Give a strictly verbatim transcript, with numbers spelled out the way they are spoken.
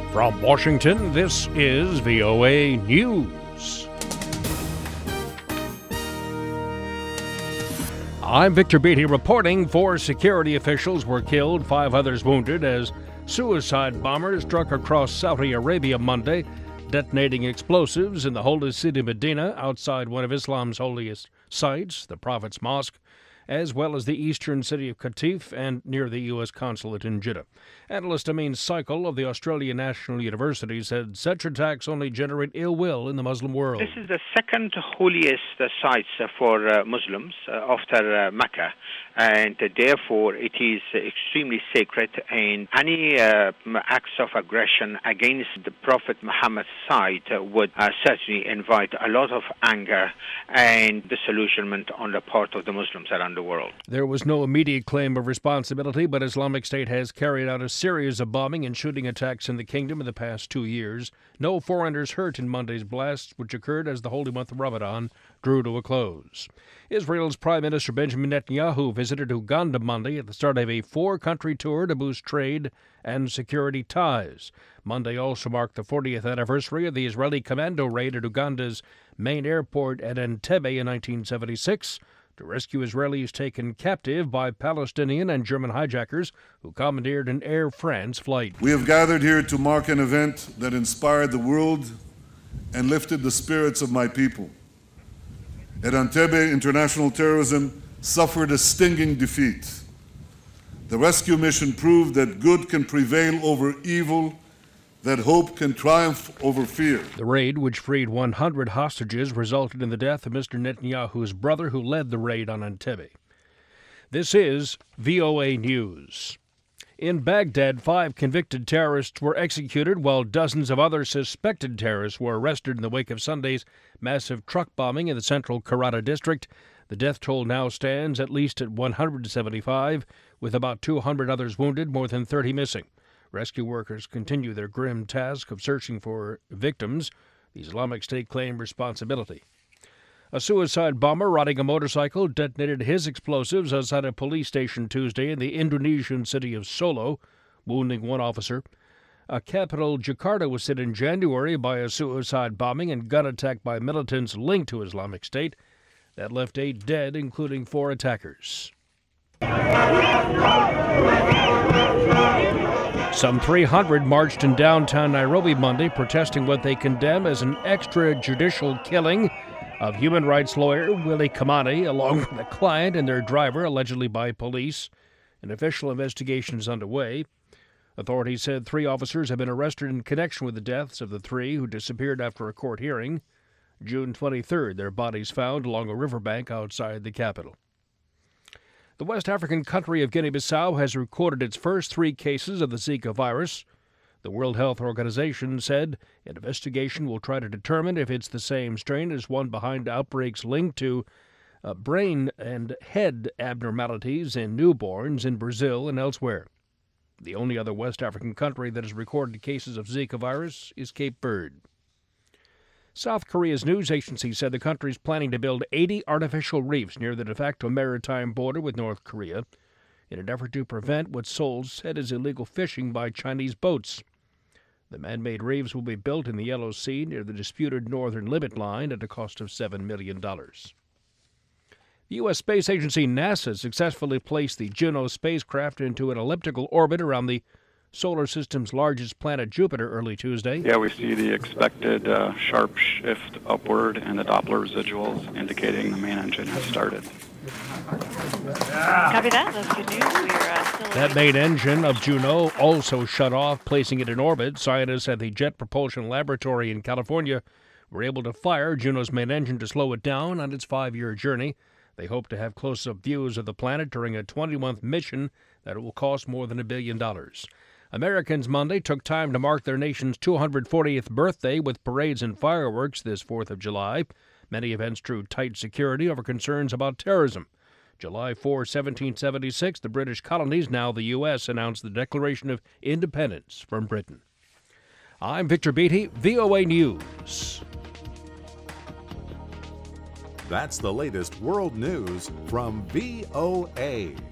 From Washington, this is V O A News. I'm Victor Beatty reporting. Four security officials were killed, five others wounded as suicide bombers struck across Saudi Arabia Monday, detonating explosives in the holy city Medina outside one of Islam's holiest sites, the Prophet's Mosque, as well as the eastern city of Qatif and near the U S consulate in Jeddah. Analyst Amin Saikal of the Australian National University said such attacks only generate ill will in the Muslim world. This is the second holiest uh, site uh, for uh, Muslims uh, after uh, Mecca, and uh, therefore it is uh, extremely sacred, and any uh, acts of aggression against the Prophet Muhammad's side uh, would uh, certainly invite a lot of anger and disillusionment on the part of the Muslims around the world. There was no immediate claim of responsibility, but Islamic State has carried out a series of bombing and shooting attacks in the kingdom in the past two years. No foreigners hurt in Monday's blasts, which occurred as the holy month of Ramadan drew to a close. Israel's Prime Minister Benjamin Netanyahu visited Uganda Monday at the start of a four-country tour to boost trade and security ties. Monday also marked the fortieth anniversary of the Israeli commando raid at Uganda's main airport at Entebbe in nineteen seventy-six. To rescue Israelis taken captive by Palestinian and German hijackers who commandeered an Air France flight. We have gathered here to mark an event that inspired the world and lifted the spirits of my people. At Entebbe, international terrorism suffered a stinging defeat. The rescue mission proved that good can prevail over evil, that hope can triumph over fear. The raid, which freed one hundred hostages, resulted in the death of Mister Netanyahu's brother, who led the raid on Entebbe. This is V O A News. In Baghdad, five convicted terrorists were executed while dozens of other suspected terrorists were arrested in the wake of Sunday's massive truck bombing in the central Karata district. The death toll now stands at least at one hundred seventy-five, with about two hundred others wounded, more than thirty missing. Rescue workers continue their grim task of searching for victims. The Islamic State claimed responsibility. A suicide bomber riding a motorcycle detonated his explosives outside a police station Tuesday in the Indonesian city of Solo, wounding one officer. A capital, Jakarta, was hit in January by a suicide bombing and gun attack by militants linked to Islamic State. That left eight dead, including four attackers. Some three hundred marched in downtown Nairobi Monday, protesting what they condemn as an extrajudicial killing of human rights lawyer Willie Kimani, along with a client and their driver, allegedly by police. An official investigation is underway. Authorities said three officers have been arrested in connection with the deaths of the three who disappeared after a court hearing. June twenty-third, their bodies found along a riverbank outside the capital. The West African country of Guinea-Bissau has recorded its first three cases of the Zika virus. The World Health Organization said an investigation will try to determine if it's the same strain as one behind outbreaks linked to uh, brain and head abnormalities in newborns in Brazil and elsewhere. The only other West African country that has recorded cases of Zika virus is Cape Verde. South Korea's news agency said the country is planning to build eighty artificial reefs near the de facto maritime border with North Korea in an effort to prevent what Seoul said is illegal fishing by Chinese boats. The man-made reefs will be built in the Yellow Sea near the disputed northern limit line at a cost of seven million dollars. The U S space agency NASA successfully placed the Juno spacecraft into an elliptical orbit around the solar system's largest planet, Jupiter, early Tuesday. Yeah, we see the expected uh, sharp shift upward and the Doppler residuals indicating the main engine has started. Copy that. That's good news. We're uh, still That main engine of Juno also shut off, placing it in orbit. Scientists at the Jet Propulsion Laboratory in California were able to fire Juno's main engine to slow it down on its five-year journey. They hope to have close-up views of the planet during a twenty-month mission that will cost more than a billion dollars. Americans Monday took time to mark their nation's two hundred fortieth birthday with parades and fireworks this fourth of July. Many events drew tight security over concerns about terrorism. July fourth, seventeen seventy-six, the British colonies, now the U S, announced the Declaration of Independence from Britain. I'm Victor Beatty, V O A News. That's the latest world news from V O A.